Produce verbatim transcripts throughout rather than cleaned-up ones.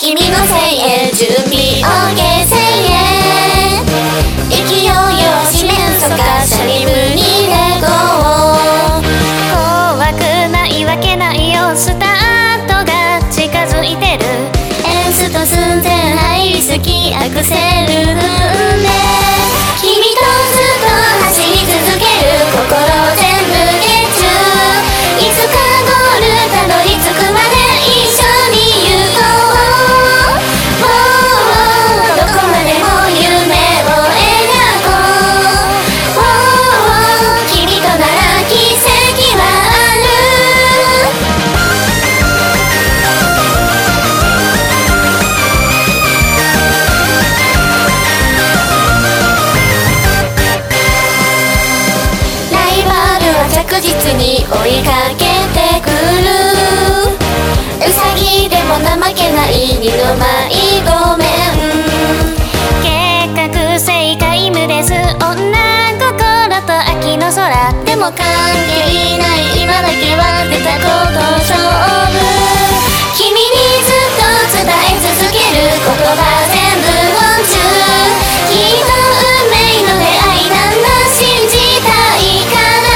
君のせいへ準備 OK せいへ勢いを示すかシャリムにレゴ怖くないわけないよスタートが近づいてるエンスト寸前入りすぎアクセル踏んで君とずっと走り続ける心全部ゲッチュいつかゴールたどり着くまで一緒に行こう、oh, どこまでも夢を描こう、oh, 君となら奇跡はある確実に追いかけてくるウサギでも怠けない二の舞ごめん計画正解無です女心と秋の空でも関係ない今だけは出たこと勝負君にずっと伝え続ける言葉全部本中きっと運命の出会いなんだ信じたいから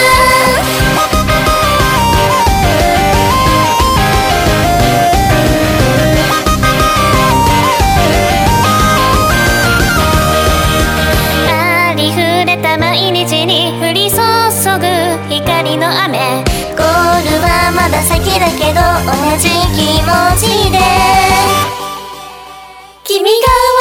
毎日に降り注ぐ光の雨ゴールはまだ先だけど同じ気持ちで君が